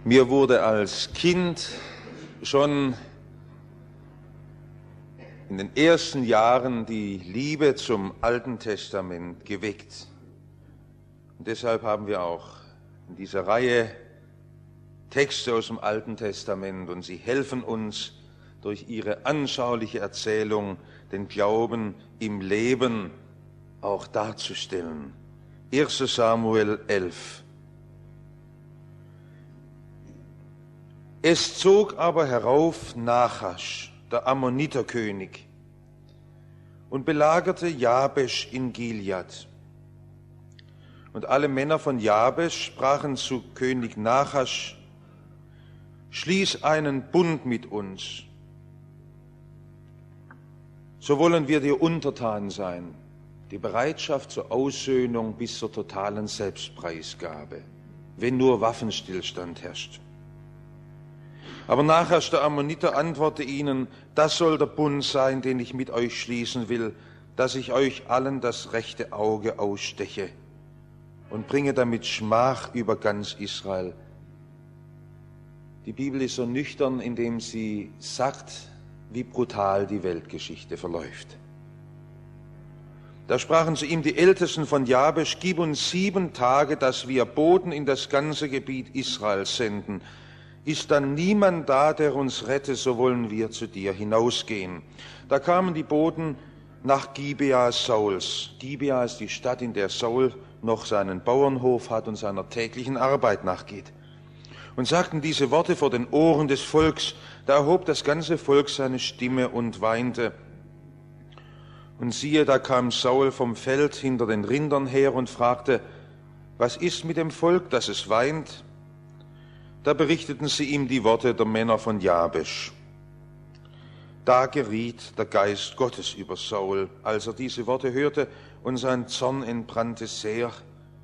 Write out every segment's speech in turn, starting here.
Mir wurde als Kind schon in den ersten Jahren die Liebe zum Alten Testament geweckt. Und deshalb haben wir auch in dieser Reihe Texte aus dem Alten Testament, und sie helfen uns durch ihre anschauliche Erzählung den Glauben im Leben auch darzustellen. 1. Samuel 11. Es zog aber herauf Nachasch, der Ammoniterkönig, und belagerte Jabesch in Gilead. Und alle Männer von Jabesch sprachen zu König Nachasch: Schließ einen Bund mit uns, so wollen wir dir untertan sein. Die Bereitschaft zur Aussöhnung bis zur totalen Selbstpreisgabe, wenn nur Waffenstillstand herrscht. Aber Nachasch der Ammoniter antwortete ihnen: Das soll der Bund sein, den ich mit euch schließen will, dass ich euch allen das rechte Auge aussteche und bringe damit Schmach über ganz Israel. Die Bibel ist so nüchtern, indem sie sagt, wie brutal die Weltgeschichte verläuft. Da sprachen zu ihm die Ältesten von Jabesch: Gib uns 7 Tage, dass wir Boten in das ganze Gebiet Israels senden. Ist dann niemand da, der uns rette, so wollen wir zu dir hinausgehen. Da kamen die Boten nach Gibea Sauls. Gibea ist die Stadt, in der Saul noch seinen Bauernhof hat und seiner täglichen Arbeit nachgeht. Und sagten diese Worte vor den Ohren des Volks. Da erhob das ganze Volk seine Stimme und weinte. Und siehe, da kam Saul vom Feld hinter den Rindern her und fragte: Was ist mit dem Volk, dass es weint? Da berichteten sie ihm die Worte der Männer von Jabesch. Da geriet der Geist Gottes über Saul, als er diese Worte hörte, und sein Zorn entbrannte sehr.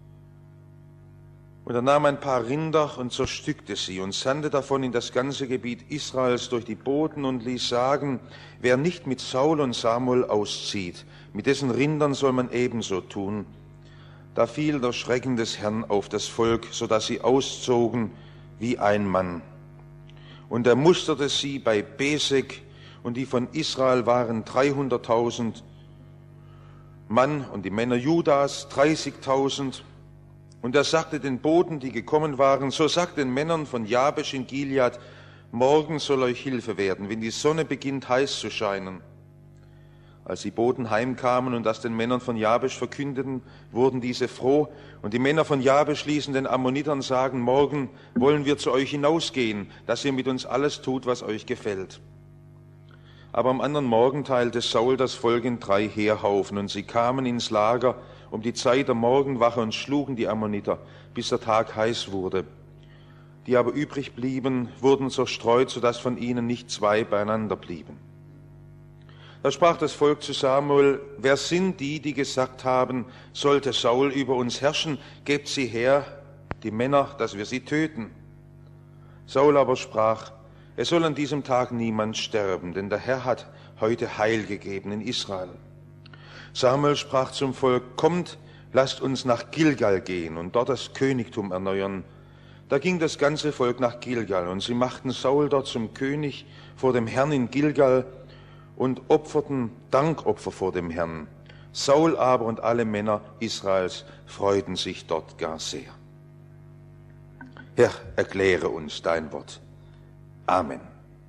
Und er nahm ein paar Rinder und zerstückte sie und sandte davon in das ganze Gebiet Israels durch die Boten und ließ sagen: Wer nicht mit Saul und Samuel auszieht, mit dessen Rindern soll man ebenso tun. Da fiel der Schrecken des Herrn auf das Volk, so dass sie auszogen wie ein Mann. Und er musterte sie bei Besek, und die von Israel waren 300.000 Mann und die Männer Judas 30.000. Und er sagte den Boten, die gekommen waren: So sagt den Männern von Jabesch in Gilead: Morgen soll euch Hilfe werden, wenn die Sonne beginnt heiß zu scheinen. Als die Boten heimkamen und das den Männern von Jabesch verkündeten, wurden diese froh. Und die Männer von Jabesch ließen den Ammonitern sagen: Morgen wollen wir zu euch hinausgehen, dass ihr mit uns alles tut, was euch gefällt. Aber am anderen Morgen teilte Saul das Volk in 3 Heerhaufen, und sie kamen ins Lager um die Zeit der Morgenwache und schlugen die Ammoniter, bis der Tag heiß wurde. Die aber übrig blieben, wurden zerstreut, sodass von ihnen nicht 2 beieinander blieben. Da sprach das Volk zu Samuel: Wer sind die, die gesagt haben, sollte Saul über uns herrschen? Gebt sie her, die Männer, dass wir sie töten. Saul aber sprach: Es soll an diesem Tag niemand sterben, denn der Herr hat heute Heil gegeben in Israel. Samuel sprach zum Volk: Kommt, lasst uns nach Gilgal gehen und dort das Königtum erneuern. Da ging das ganze Volk nach Gilgal, und sie machten Saul dort zum König vor dem Herrn in Gilgal und opferten Dankopfer vor dem Herrn. Saul aber und alle Männer Israels freuten sich dort gar sehr. Herr, erkläre uns dein Wort. Amen.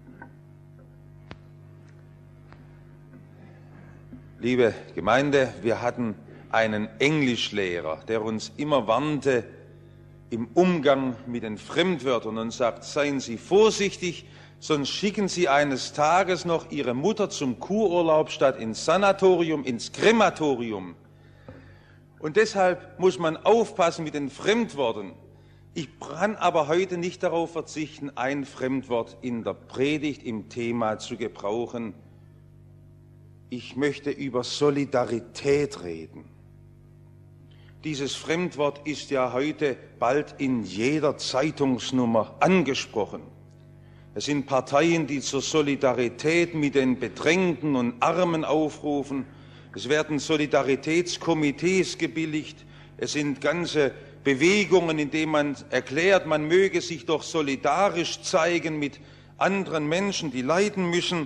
Liebe Gemeinde, wir hatten einen Englischlehrer, der uns immer warnte im Umgang mit den Fremdwörtern und sagt: Seien Sie vorsichtig, sonst schicken Sie eines Tages noch Ihre Mutter zum Kururlaub statt ins Sanatorium, ins Krematorium. Und deshalb muss man aufpassen mit den Fremdworten. Ich kann aber heute nicht darauf verzichten, ein Fremdwort in der Predigt im Thema zu gebrauchen. Ich möchte über Solidarität reden. Dieses Fremdwort ist ja heute bald in jeder Zeitungsnummer angesprochen. Es sind Parteien, die zur Solidarität mit den Bedrängten und Armen aufrufen. Es werden Solidaritätskomitees gebilligt. Es sind ganze Bewegungen, indem man erklärt, man möge sich doch solidarisch zeigen mit anderen Menschen, die leiden müssen.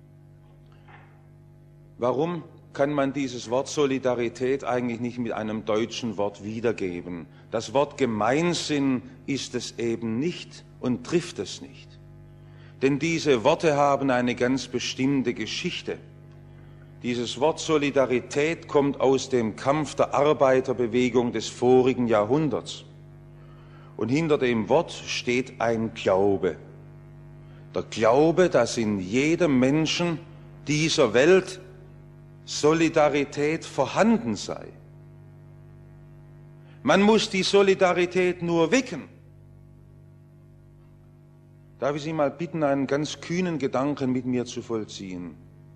Warum kann man dieses Wort Solidarität eigentlich nicht mit einem deutschen Wort wiedergeben? Das Wort Gemeinsinn ist es eben nicht und trifft es nicht. Denn diese Worte haben eine ganz bestimmte Geschichte. Dieses Wort Solidarität kommt aus dem Kampf der Arbeiterbewegung des vorigen Jahrhunderts. Und hinter dem Wort steht ein Glaube. Der Glaube, dass in jedem Menschen dieser Welt Solidarität vorhanden sei. Man muss die Solidarität nur wecken. Darf ich Sie mal bitten, einen ganz kühnen Gedanken mit mir zu vollziehen?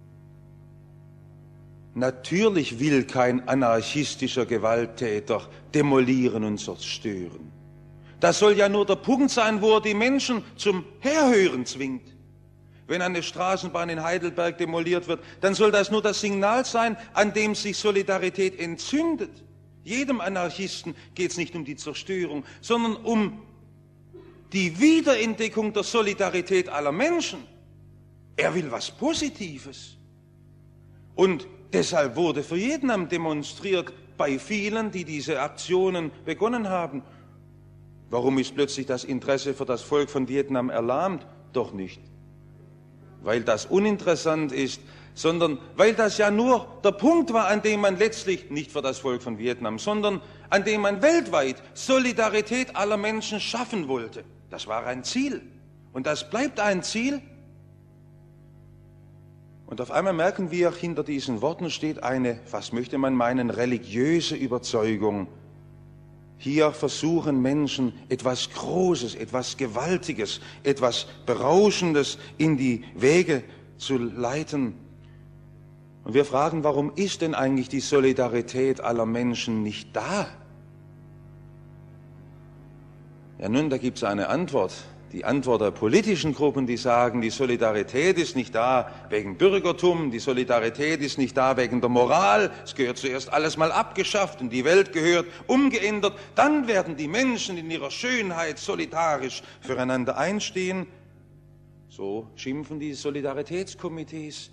Natürlich will kein anarchistischer Gewalttäter demolieren und zerstören. Das soll ja nur der Punkt sein, wo er die Menschen zum Herhören zwingt. Wenn eine Straßenbahn in Heidelberg demoliert wird, dann soll das nur das Signal sein, an dem sich Solidarität entzündet. Jedem Anarchisten geht es nicht um die Zerstörung, sondern um die Wiederentdeckung der Solidarität aller Menschen. Er will was Positives. Und deshalb wurde für Vietnam demonstriert bei vielen, die diese Aktionen begonnen haben. Warum ist plötzlich das Interesse für das Volk von Vietnam erlahmt? Doch nicht, weil das uninteressant ist, sondern weil das ja nur der Punkt war, an dem man letztlich, nicht für das Volk von Vietnam, sondern an dem man weltweit Solidarität aller Menschen schaffen wollte. Das war ein Ziel. Und das bleibt ein Ziel. Und auf einmal merken wir, hinter diesen Worten steht eine, was möchte man meinen, religiöse Überzeugung. Hier versuchen Menschen etwas Großes, etwas Gewaltiges, etwas Berauschendes in die Wege zu leiten. Und wir fragen, warum ist denn eigentlich die Solidarität aller Menschen nicht da? Ja nun, da gibt es eine Antwort. Die Antwort der politischen Gruppen, die sagen, die Solidarität ist nicht da wegen Bürgertum, die Solidarität ist nicht da wegen der Moral, es gehört zuerst alles mal abgeschafft und die Welt gehört umgeändert, dann werden die Menschen in ihrer Schönheit solidarisch füreinander einstehen. So schimpfen die Solidaritätskomitees.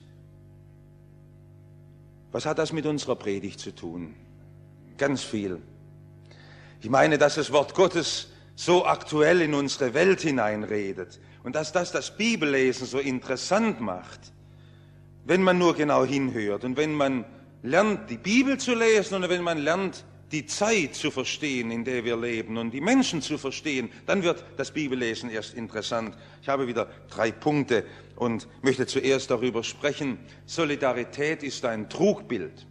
Was hat das mit unserer Predigt zu tun? Ganz viel. Ich meine, dass das Wort Gottes so aktuell in unsere Welt hineinredet und dass das Bibellesen so interessant macht, wenn man nur genau hinhört und wenn man lernt, die Bibel zu lesen und wenn man lernt, die Zeit zu verstehen, in der wir leben und die Menschen zu verstehen, dann wird das Bibellesen erst interessant. Ich habe wieder 3 Punkte und möchte zuerst darüber sprechen. Solidarität ist ein Trugbild.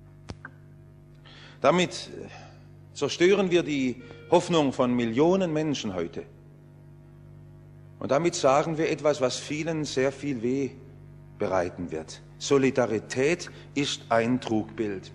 Damit zerstören wir die Hoffnung von Millionen Menschen heute. Und damit sagen wir etwas, was vielen sehr viel weh bereiten wird. Solidarität ist ein Trugbild.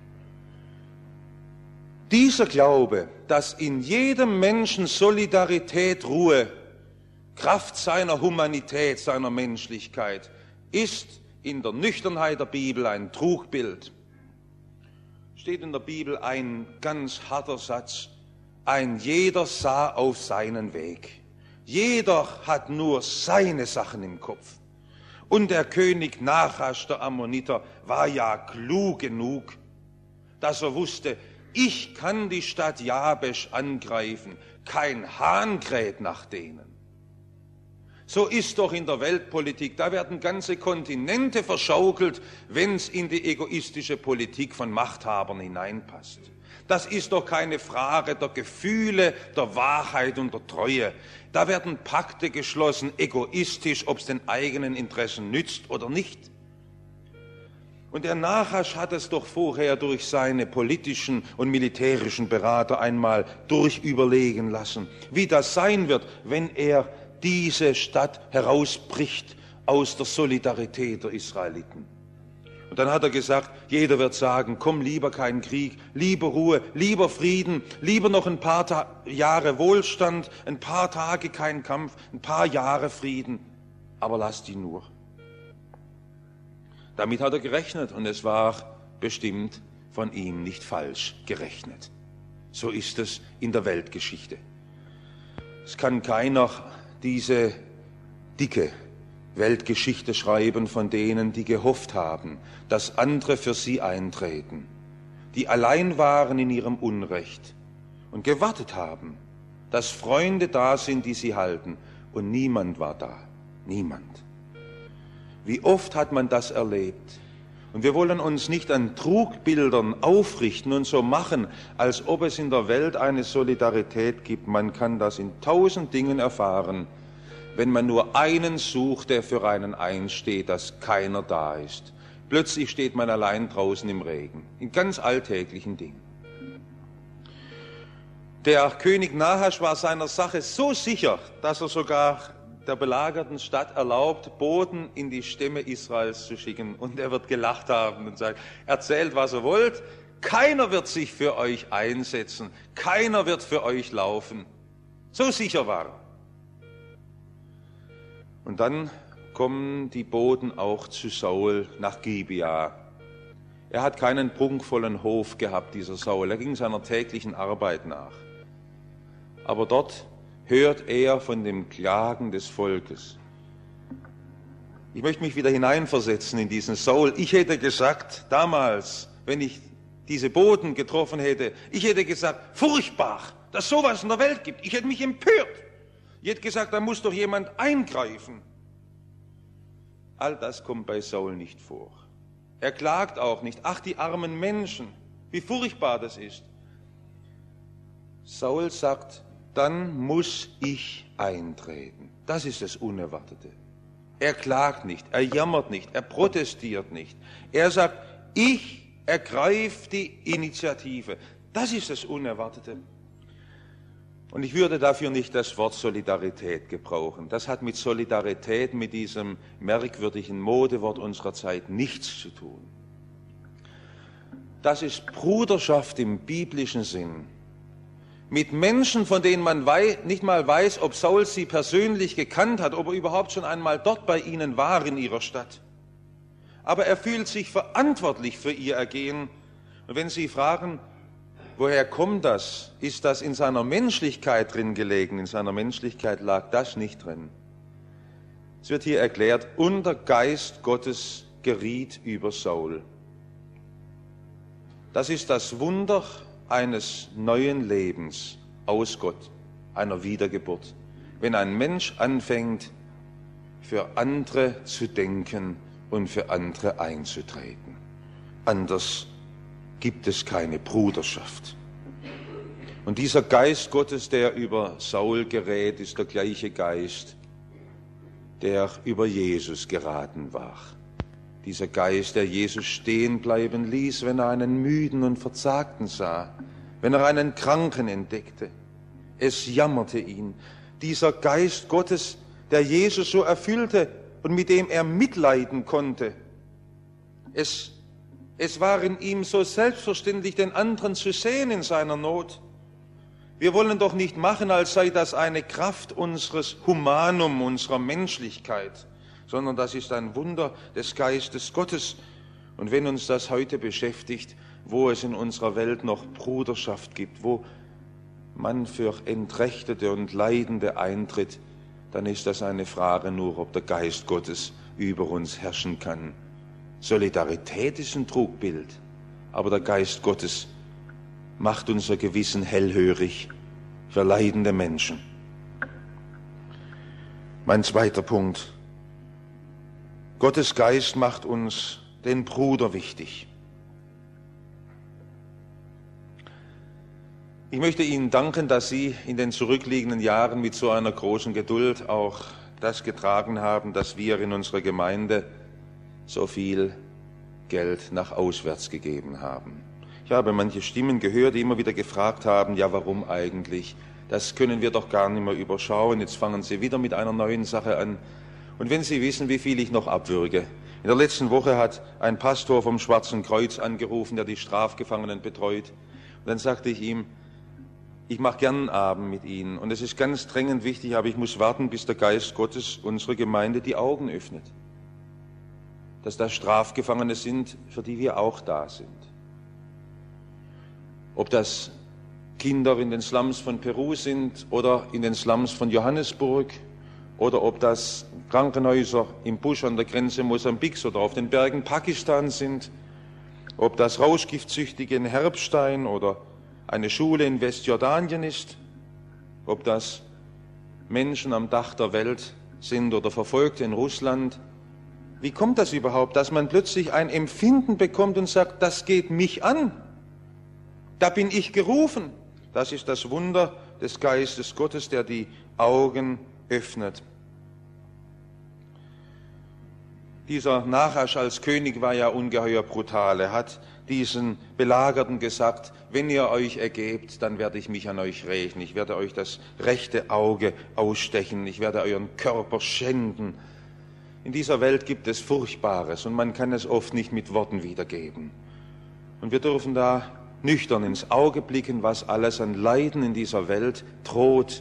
Dieser Glaube, dass in jedem Menschen Solidarität ruhe, Kraft seiner Humanität, seiner Menschlichkeit, ist in der Nüchternheit der Bibel ein Trugbild. Steht in der Bibel ein ganz harter Satz: Ein jeder sah auf seinen Weg. Jeder hat nur seine Sachen im Kopf. Und der König Nachasch, der Ammoniter, war ja klug genug, dass er wusste, ich kann die Stadt Jabesch angreifen, kein Hahn kräht nach denen. So ist doch in der Weltpolitik, da werden ganze Kontinente verschaukelt, wenn es in die egoistische Politik von Machthabern hineinpasst. Das ist doch keine Frage der Gefühle, der Wahrheit und der Treue. Da werden Pakte geschlossen, egoistisch, ob es den eigenen Interessen nützt oder nicht. Und der Nachasch hat es doch vorher durch seine politischen und militärischen Berater einmal durchüberlegen lassen, wie das sein wird, wenn er diese Stadt herausbricht aus der Solidarität der Israeliten. Und dann hat er gesagt, jeder wird sagen, komm, lieber kein Krieg, lieber Ruhe, lieber Frieden, lieber noch ein paar Jahre Wohlstand, ein paar Tage kein Kampf, ein paar Jahre Frieden, aber lass die nur. Damit hat er gerechnet und es war bestimmt von ihm nicht falsch gerechnet. So ist es in der Weltgeschichte. Es kann keiner diese dicke Weltgeschichte schreiben von denen, die gehofft haben, dass andere für sie eintreten, die allein waren in ihrem Unrecht und gewartet haben, dass Freunde da sind, die sie halten, und niemand war da, niemand. Wie oft hat man das erlebt? Und wir wollen uns nicht an Trugbildern aufrichten und so machen, als ob es in der Welt eine Solidarität gibt. Man kann das in 1000 Dingen erfahren, wenn man nur einen sucht, der für einen einsteht, dass keiner da ist. Plötzlich steht man allein draußen im Regen, in ganz alltäglichen Dingen. Der König Nahasch war seiner Sache so sicher, dass er sogar der belagerten Stadt erlaubt, Boten in die Stämme Israels zu schicken. Und er wird gelacht haben und sagt, erzählt, was ihr wollt, keiner wird sich für euch einsetzen, keiner wird für euch laufen. So sicher war er. Und dann kommen die Boten auch zu Saul nach Gibea. Er hat keinen prunkvollen Hof gehabt, dieser Saul. Er ging seiner täglichen Arbeit nach. Aber dort hört er von dem Klagen des Volkes. Ich möchte mich wieder hineinversetzen in diesen Saul. Ich hätte gesagt, damals, wenn ich diese Boten getroffen hätte, ich hätte gesagt, furchtbar, dass sowas in der Welt gibt. Ich hätte mich empört. Ich hätte gesagt, da muss doch jemand eingreifen. All das kommt bei Saul nicht vor. Er klagt auch nicht. Ach, die armen Menschen, wie furchtbar das ist. Saul sagt, dann muss ich eintreten. Das ist das Unerwartete. Er klagt nicht, er jammert nicht, er protestiert nicht. Er sagt, ich ergreife die Initiative. Das ist das Unerwartete. Und ich würde dafür nicht das Wort Solidarität gebrauchen. Das hat mit Solidarität, mit diesem merkwürdigen Modewort unserer Zeit nichts zu tun. Das ist Bruderschaft im biblischen Sinn. Mit Menschen, von denen man nicht mal weiß, ob Saul sie persönlich gekannt hat, ob er überhaupt schon einmal dort bei ihnen war in ihrer Stadt. Aber er fühlt sich verantwortlich für ihr Ergehen. Und wenn Sie fragen, woher kommt das? Ist das in seiner Menschlichkeit drin gelegen? In seiner Menschlichkeit lag das nicht drin. Es wird hier erklärt, und der Geist Gottes geriet über Saul. Das ist das Wunder eines neuen Lebens aus Gott, einer Wiedergeburt. Wenn ein Mensch anfängt, für andere zu denken und für andere einzutreten. Anders gibt es keine Bruderschaft. Und dieser Geist Gottes, der über Saul gerät, ist der gleiche Geist, der über Jesus geraten war. Dieser Geist, der Jesus stehen bleiben ließ, wenn er einen Müden und Verzagten sah, wenn er einen Kranken entdeckte. Es jammerte ihn. Dieser Geist Gottes, der Jesus so erfüllte und mit dem er mitleiden konnte. Es war in ihm so selbstverständlich, den anderen zu sehen in seiner Not. Wir wollen doch nicht machen, als sei das eine Kraft unseres Humanum, unserer Menschlichkeit, sondern das ist ein Wunder des Geistes Gottes. Und wenn uns das heute beschäftigt, wo es in unserer Welt noch Bruderschaft gibt, wo man für Entrechtete und Leidende eintritt, dann ist das eine Frage nur, ob der Geist Gottes über uns herrschen kann. Solidarität ist ein Trugbild, aber der Geist Gottes macht unser Gewissen hellhörig für leidende Menschen. Mein zweiter Punkt. Gottes Geist macht uns den Bruder wichtig. Ich möchte Ihnen danken, dass Sie in den zurückliegenden Jahren mit so einer großen Geduld auch das getragen haben, dass wir in unserer Gemeinde so viel Geld nach auswärts gegeben haben. Ich habe manche Stimmen gehört, die immer wieder gefragt haben, ja, warum eigentlich? Das können wir doch gar nicht mehr überschauen. Jetzt fangen Sie wieder mit einer neuen Sache an. Und wenn Sie wissen, wie viel ich noch abwürge. In der letzten Woche hat ein Pastor vom Schwarzen Kreuz angerufen, der die Strafgefangenen betreut. Und dann sagte ich ihm, ich mache gern einen Abend mit Ihnen. Und es ist ganz drängend wichtig, aber ich muss warten, bis der Geist Gottes unserer Gemeinde die Augen öffnet. Dass das Strafgefangene sind, für die wir auch da sind. Ob das Kinder in den Slums von Peru sind oder in den Slums von Johannesburg oder ob das Krankenhäuser im Busch an der Grenze Mosambiks oder auf den Bergen Pakistan sind, ob das Rauschgiftsüchtige in Herbstein oder eine Schule in Westjordanien ist, ob das Menschen am Dach der Welt sind oder Verfolgte in Russland. Wie kommt das überhaupt, dass man plötzlich ein Empfinden bekommt und sagt, das geht mich an? Da bin ich gerufen. Das ist das Wunder des Geistes Gottes, der die Augen öffnet. Dieser Nachasch als König war ja ungeheuer brutal. Er hat diesen Belagerten gesagt, wenn ihr euch ergebt, dann werde ich mich an euch rächen. Ich werde euch das rechte Auge ausstechen. Ich werde euren Körper schänden. In dieser Welt gibt es Furchtbares und man kann es oft nicht mit Worten wiedergeben. Und wir dürfen da nüchtern ins Auge blicken, was alles an Leiden in dieser Welt droht.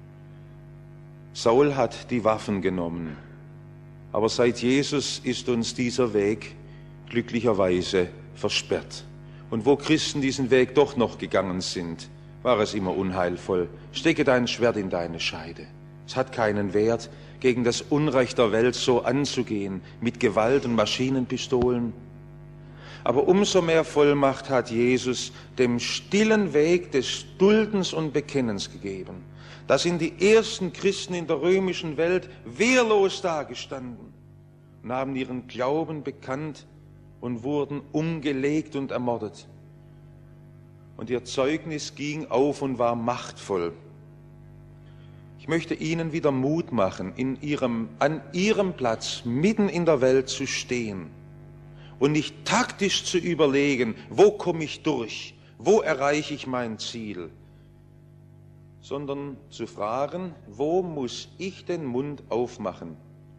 Saul hat die Waffen genommen, aber seit Jesus ist uns dieser Weg glücklicherweise versperrt. Und wo Christen diesen Weg doch noch gegangen sind, war es immer unheilvoll. Stecke dein Schwert in deine Scheide. Es hat keinen Wert, gegen das Unrecht der Welt so anzugehen, mit Gewalt und Maschinenpistolen. Aber umso mehr Vollmacht hat Jesus dem stillen Weg des Duldens und Bekennens gegeben. Da sind die ersten Christen in der römischen Welt wehrlos dagestanden und haben ihren Glauben bekannt und wurden umgelegt und ermordet. Und ihr Zeugnis ging auf und war machtvoll. Ich möchte Ihnen wieder Mut machen, an Ihrem Platz mitten in der Welt zu stehen und nicht taktisch zu überlegen, wo komme ich durch, wo erreiche ich mein Ziel, sondern zu fragen, wo muss ich den Mund aufmachen?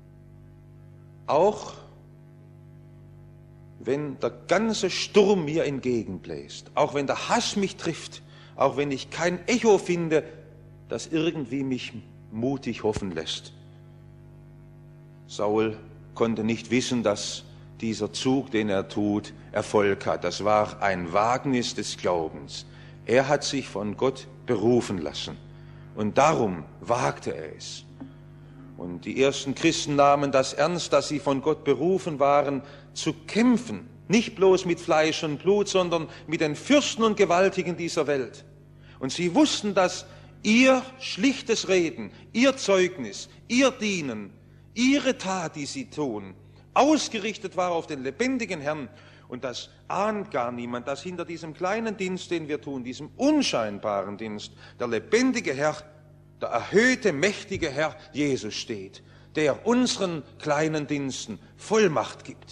Auch wenn der ganze Sturm mir entgegenbläst, auch wenn der Hass mich trifft, auch wenn ich kein Echo finde, das irgendwie mich mutig hoffen lässt. Saul konnte nicht wissen, dass dieser Zug, den er tut, Erfolg hat. Das war ein Wagnis des Glaubens. Er hat sich von Gott berufen lassen und darum wagte er es. Und die ersten Christen nahmen das ernst, dass sie von Gott berufen waren, zu kämpfen, nicht bloß mit Fleisch und Blut, sondern mit den Fürsten und Gewaltigen dieser Welt. Und sie wussten, dass ihr schlichtes Reden, ihr Zeugnis, ihr Dienen, ihre Tat, die sie tun, ausgerichtet war auf den lebendigen Herrn. Und das ahnt gar niemand, dass hinter diesem kleinen Dienst, den wir tun, diesem unscheinbaren Dienst, der lebendige Herr, der erhöhte, mächtige Herr Jesus steht, der unseren kleinen Diensten Vollmacht gibt.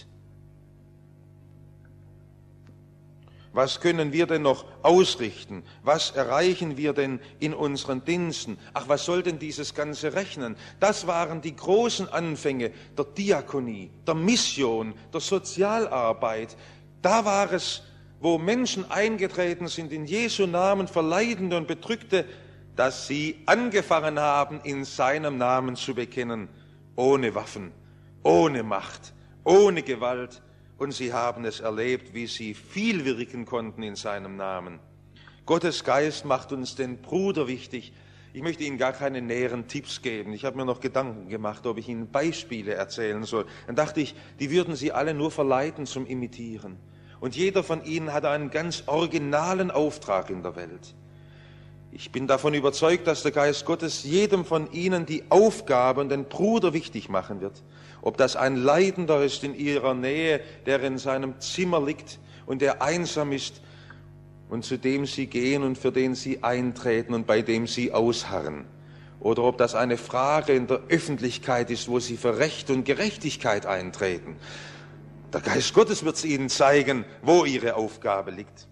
Was können wir denn noch ausrichten? Was erreichen wir denn in unseren Diensten? Ach, was soll denn dieses Ganze rechnen? Das waren die großen Anfänge der Diakonie, der Mission, der Sozialarbeit. Da war es, wo Menschen eingetreten sind, in Jesu Namen Verleidende und Bedrückte, dass sie angefangen haben, in seinem Namen zu bekennen, ohne Waffen, ohne Macht, ohne Gewalt. Und sie haben es erlebt, wie sie viel wirken konnten in seinem Namen. Gottes Geist macht uns den Bruder wichtig. Ich möchte Ihnen gar keine näheren Tipps geben. Ich habe mir noch Gedanken gemacht, ob ich Ihnen Beispiele erzählen soll. Dann dachte ich, die würden Sie alle nur verleiten zum Imitieren. Und jeder von Ihnen hat einen ganz originalen Auftrag in der Welt. Ich bin davon überzeugt, dass der Geist Gottes jedem von Ihnen die Aufgabe und den Bruder wichtig machen wird. Ob das ein Leidender ist in Ihrer Nähe, der in seinem Zimmer liegt und der einsam ist und zu dem Sie gehen und für den Sie eintreten und bei dem Sie ausharren. Oder ob das eine Frage in der Öffentlichkeit ist, wo Sie für Recht und Gerechtigkeit eintreten. Der Geist Gottes wird es Ihnen zeigen, wo Ihre Aufgabe liegt.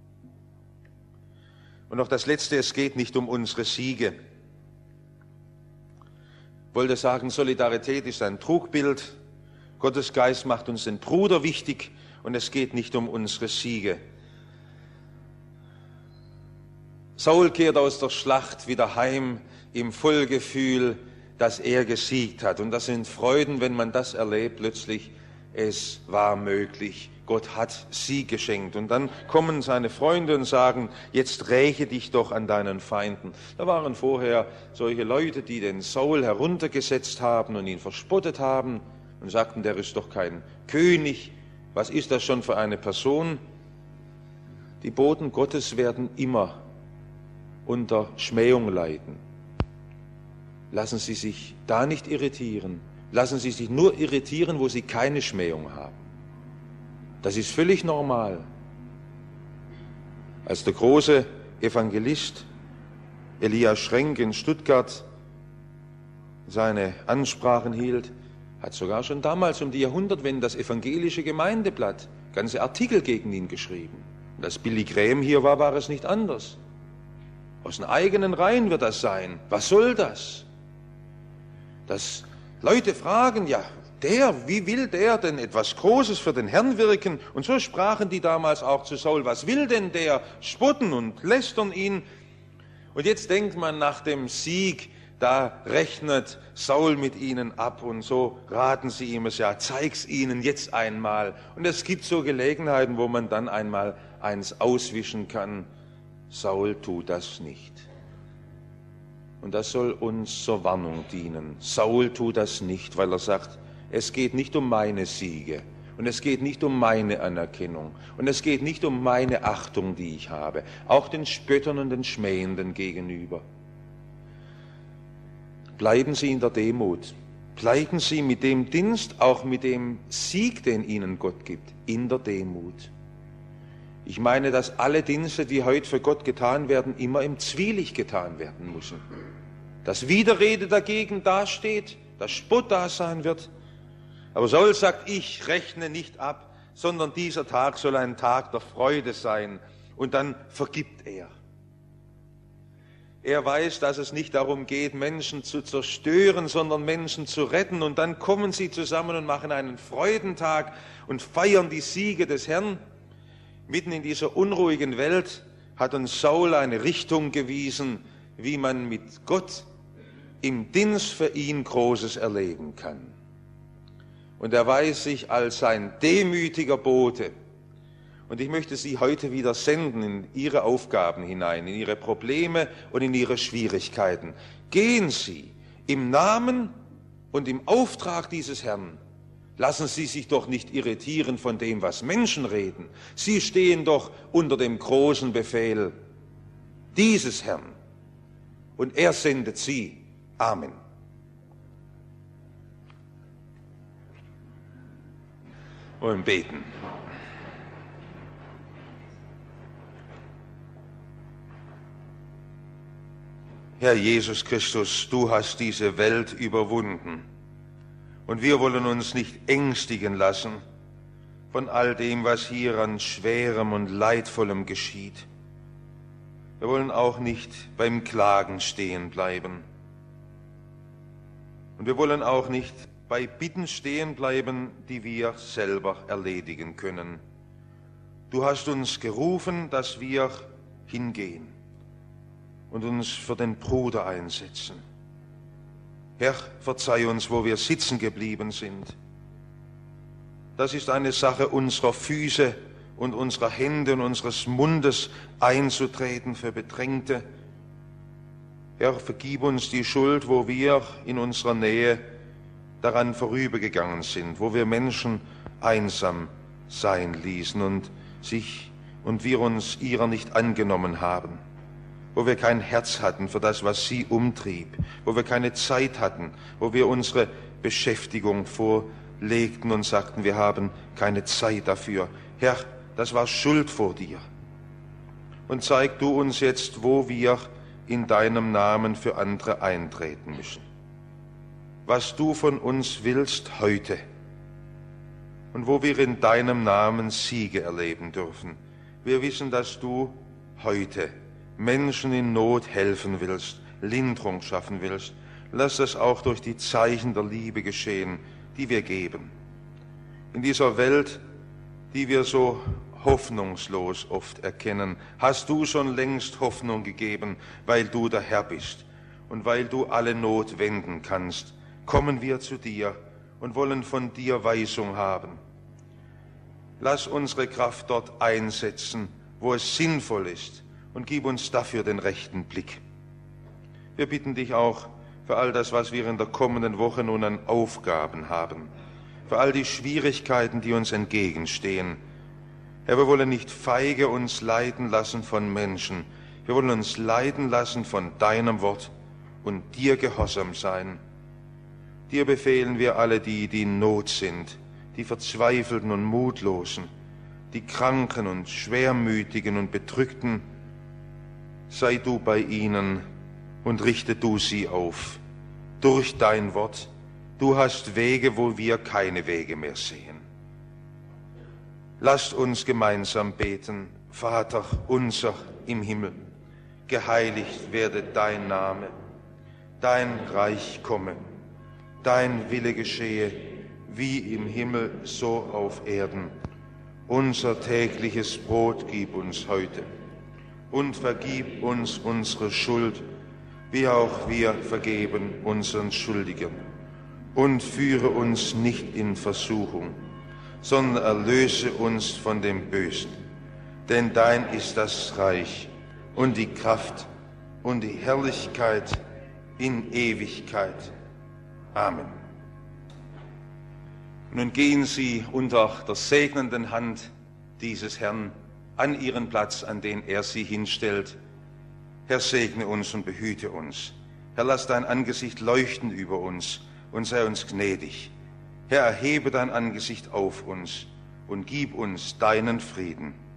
Und noch das Letzte, es geht nicht um unsere Siege. Ich wollte sagen, Solidarität ist ein Trugbild. Gottes Geist macht uns den Bruder wichtig und es geht nicht um unsere Siege. Saul kehrt aus der Schlacht wieder heim im Vollgefühl, dass er gesiegt hat. Und das sind Freuden, wenn man das erlebt, plötzlich, es war möglich. Gott hat Sieg geschenkt. Und dann kommen seine Freunde und sagen, jetzt räche dich doch an deinen Feinden. Da waren vorher solche Leute, die den Saul heruntergesetzt haben und ihn verspottet haben und sagten, der ist doch kein König. Was ist das schon für eine Person? Die Boten Gottes werden immer unter Schmähung leiden. Lassen Sie sich da nicht irritieren. Lassen Sie sich nur irritieren, wo Sie keine Schmähung haben. Das ist völlig normal. Als der große Evangelist Elias Schrenk in Stuttgart seine Ansprachen hielt, hat sogar schon damals um die Jahrhundertwende das evangelische Gemeindeblatt ganze Artikel gegen ihn geschrieben. Und als Billy Graham hier war, war es nicht anders. Aus den eigenen Reihen wird das sein. Was soll das? Dass Leute fragen, ja, wie will der denn etwas Großes für den Herrn wirken? Und so sprachen die damals auch zu Saul, was will denn der? Spotten und lästern ihn. Und jetzt denkt man nach dem Sieg, da rechnet Saul mit ihnen ab und so raten sie ihm es, ja, zeig's ihnen jetzt einmal. Und es gibt so Gelegenheiten, wo man dann einmal eins auswischen kann. Saul, tu das nicht. Und das soll uns zur Warnung dienen. Saul tut das nicht, weil er sagt, es geht nicht um meine Siege und es geht nicht um meine Anerkennung und es geht nicht um meine Achtung, die ich habe, auch den Spöttern und den Schmähenden gegenüber. Bleiben Sie in der Demut, bleiben Sie mit dem Dienst, auch mit dem Sieg, den Ihnen Gott gibt, in der Demut. Ich meine, dass alle Dienste, die heute für Gott getan werden, immer im Zwielicht getan werden müssen. Dass Widerrede dagegen dasteht, dass Spott da sein wird. Aber Saul sagt, ich rechne nicht ab, sondern dieser Tag soll ein Tag der Freude sein. Und dann vergibt er. Er weiß, dass es nicht darum geht, Menschen zu zerstören, sondern Menschen zu retten. Und dann kommen sie zusammen und machen einen Freudentag und feiern die Siege des Herrn. Mitten in dieser unruhigen Welt hat uns Saul eine Richtung gewiesen, wie man mit Gott im Dienst für ihn Großes erleben kann. Und er weiß sich als ein demütiger Bote. Und ich möchte Sie heute wieder senden in Ihre Aufgaben hinein, in Ihre Probleme und in Ihre Schwierigkeiten. Gehen Sie im Namen und im Auftrag dieses Herrn. Lassen Sie sich doch nicht irritieren von dem, was Menschen reden. Sie stehen doch unter dem großen Befehl dieses Herrn. Und er sendet Sie. Amen. Und beten. Herr Jesus Christus, du hast diese Welt überwunden. Und wir wollen uns nicht ängstigen lassen von all dem, was hier an Schwerem und Leidvollem geschieht. Wir wollen auch nicht beim Klagen stehen bleiben. Und wir wollen auch nicht bei Bitten stehen bleiben, die wir selber erledigen können. Du hast uns gerufen, dass wir hingehen und uns für den Bruder einsetzen. Herr, verzeih uns, wo wir sitzen geblieben sind. Das ist eine Sache unserer Füße und unserer Hände und unseres Mundes, einzutreten für Bedrängte. Herr, vergib uns die Schuld, wo wir in unserer Nähe daran vorübergegangen sind, wo wir Menschen einsam sein ließen und wir uns ihrer nicht angenommen haben, wo wir kein Herz hatten für das, was sie umtrieb, wo wir keine Zeit hatten, wo wir unsere Beschäftigung vorlegten und sagten, wir haben keine Zeit dafür. Herr, das war Schuld vor dir. Und zeig du uns jetzt, wo wir in deinem Namen für andere eintreten müssen. Was du von uns willst heute und wo wir in deinem Namen Siege erleben dürfen. Wir wissen, dass du heute Menschen in Not helfen willst, Linderung schaffen willst. Lass das auch durch die Zeichen der Liebe geschehen, die wir geben. In dieser Welt, die wir so hoffnungslos oft erkennen, hast du schon längst Hoffnung gegeben, weil du der Herr bist und weil du alle Not wenden kannst. Kommen wir zu dir und wollen von dir Weisung haben. Lass unsere Kraft dort einsetzen, wo es sinnvoll ist, und gib uns dafür den rechten Blick. Wir bitten dich auch für all das, was wir in der kommenden Woche nun an Aufgaben haben, für all die Schwierigkeiten, die uns entgegenstehen. Herr, wir wollen nicht feige uns leiten lassen von Menschen. Wir wollen uns leiten lassen von deinem Wort und dir gehorsam sein. Dir befehlen wir alle die in Not sind, die Verzweifelten und Mutlosen, die Kranken und Schwermütigen und Bedrückten. Sei du bei ihnen und richte du sie auf. Durch dein Wort, du hast Wege, wo wir keine Wege mehr sehen. Lasst uns gemeinsam beten. Vater unser im Himmel, geheiligt werde dein Name, dein Reich komme, dein Wille geschehe, wie im Himmel, so auf Erden. Unser tägliches Brot gib uns heute und vergib uns unsere Schuld, wie auch wir vergeben unseren Schuldigern. Und führe uns nicht in Versuchung, sondern erlöse uns von dem Bösen. Denn dein ist das Reich und die Kraft und die Herrlichkeit in Ewigkeit. Amen. Nun gehen Sie unter der segnenden Hand dieses Herrn an Ihren Platz, an den er Sie hinstellt. Herr, segne uns und behüte uns. Herr, lass dein Angesicht leuchten über uns und sei uns gnädig. Herr, erhebe dein Angesicht auf uns und gib uns deinen Frieden.